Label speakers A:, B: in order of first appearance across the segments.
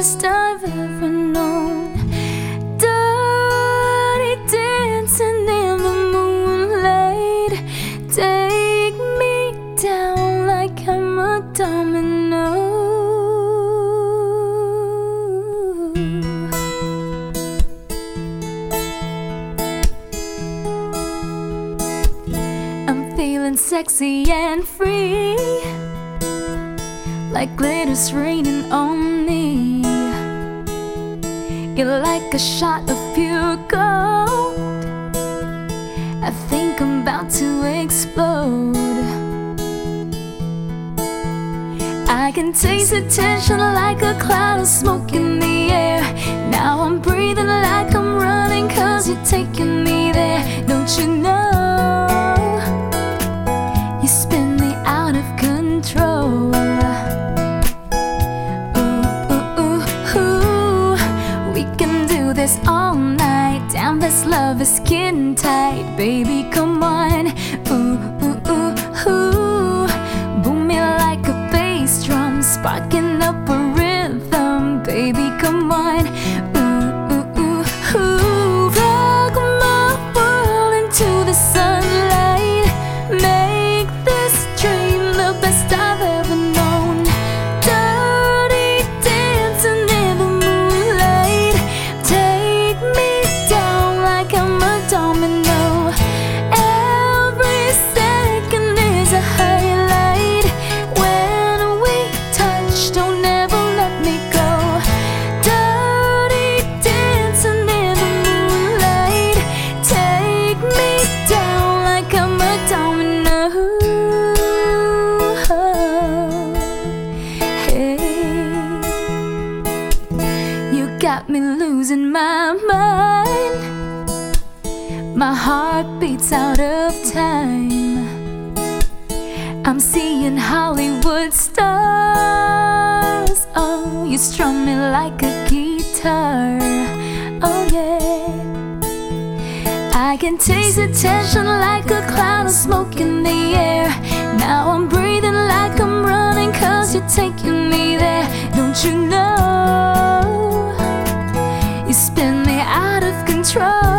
A: best I've ever known. Dirty dancing in the moonlight. Take me down like I'm a domino. I'm feeling sexy and free, like glitter's raining on me. You're like a shot of pure gold. I think I'm about to explode. I can taste the tension like a cloud of smoke in the air. Now I'm breathing like I'm running, 'cause you're taking me there. Don't you know? You spin me out of control. This all night, damn, this love is skin tight. Baby, come on, ooh, ooh, ooh, ooh. Boom me like a bass drum, sparking up a rhythm. Baby, come on, ooh, ooh, ooh, ooh. Rock my world into the sunlight. Make this dream the best I've ever known. Dirty dancing in the moonlight. Take me down like I'm a domino. Every second is a highlight. When we touch, don't ever let me go. Dirty dancing in the moonlight. Take me down like I'm a domino. Hey, you got me losing my mind. My heart beats out of time. I'm seeing Hollywood stars. Oh, you strum me like a guitar. Oh yeah, I can taste the tension like a cloud of smoke in the air. Now I'm breathing like I'm running, 'cause you're taking me there. Don't you know? You spin me out of control.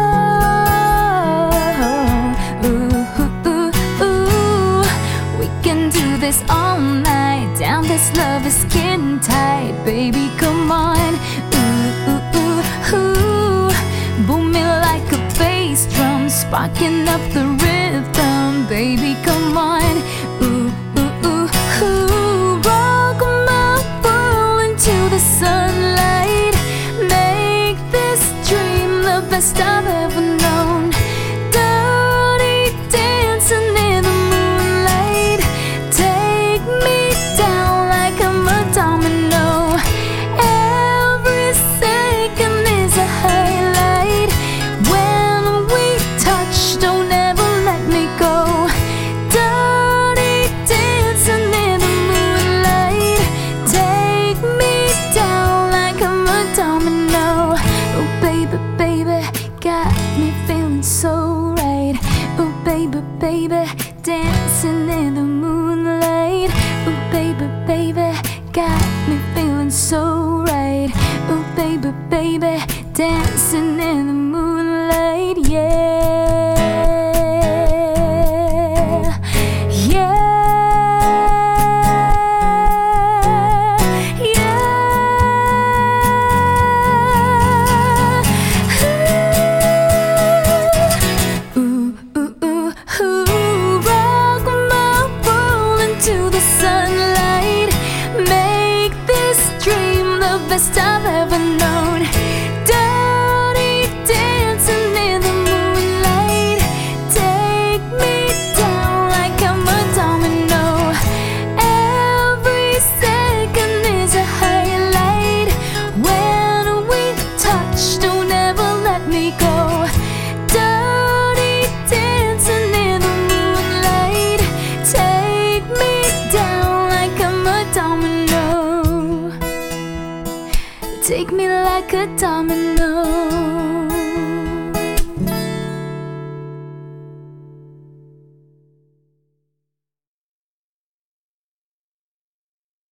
A: Ooh, ooh, ooh. We can do this all night. Damn, this love is skin tight. Baby, come on. Ooh, ooh, ooh, ooh. Boom me like a bass drum, sparking up the rhythm. Baby, come on. Ooh, ooh, ooh, ooh. Rock my world into the sunlight. Make this dream the best I've ever known. Dirty dancing in the moonlight. Take me down like I'm a domino. Every second is a highlight. When we touch, don't ever let me go. Dirty dancing in the moonlight. Take me down like I'm a domino. Oh baby, baby, got me feeling so right. Oh baby, baby, dancing in the moonlight. Oh baby, baby, got me feeling so right. Oh baby, baby, dancing in the moonlight. Yeah, yeah, yeah. Ooh, ooh, ooh, ooh. Rock my world into the sunlight. Make this dream the best I've ever known. Dirty dancing in the moonlight. Take me down like I'm a domino. Every second is a highlight. When we touch, don't ever let me go. Dirty dancing in the moonlight. Take me down like I'm a domino. Take me like a domino.